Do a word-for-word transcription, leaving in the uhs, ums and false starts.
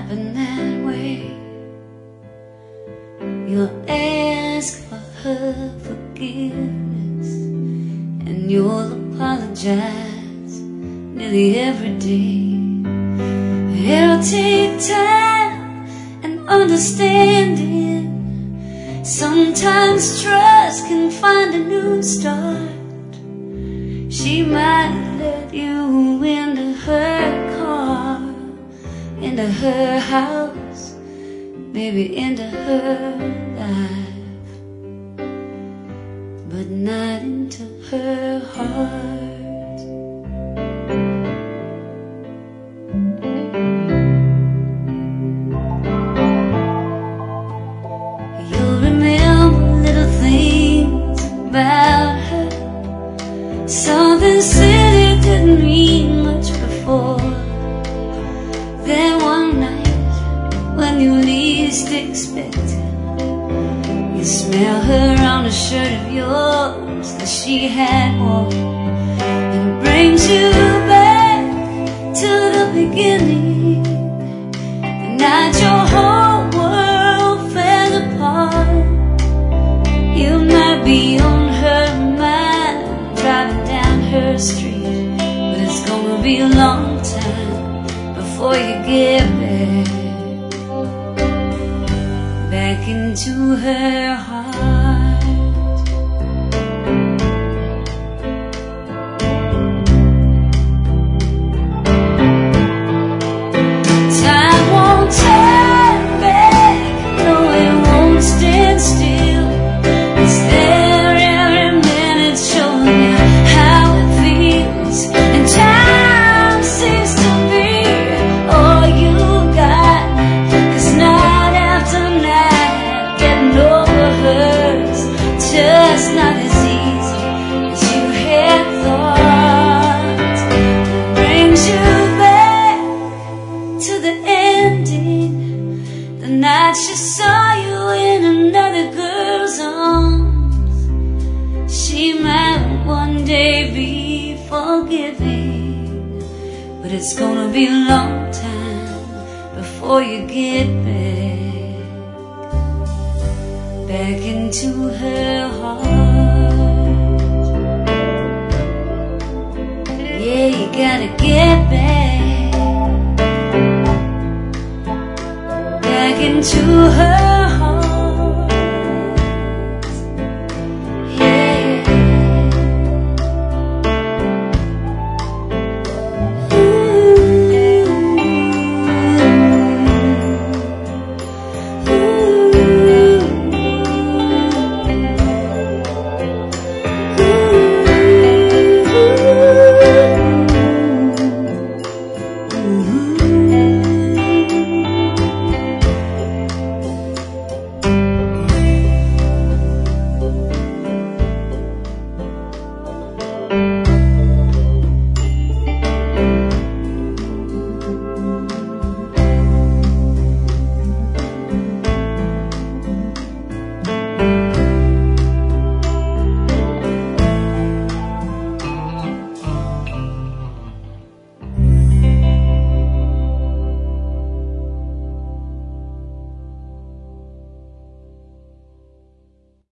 happen that way. You'll ask for her forgiveness, and you'll apologize nearly every day. It'll take time and understanding. Sometimes trust can find a new start. She might let you into her car, into her house, maybe into her life, but not into her heart. You'll remember little things about her, something silly didn't mean much before. Then one night, when you least expect it, you smell her on a shirt of yours that she had worn, and it brings you back to the beginning, the night your whole world fell apart. You might be on her mind, driving down her street, but it's gonna be a long time before you get back, back into her heart. Time won't turn back, no it won't stand still. It's there every minute showing you how it feels, and time seems to be all you got, 'cause night after night getting over hurts just not as easy as you had thought. It brings you back to the ending, the night she saw you in another girl's arms. She might one day be forgiving, but it's gonna be a long time before you get back, back into her heart. Yeah, you gotta get back, back into her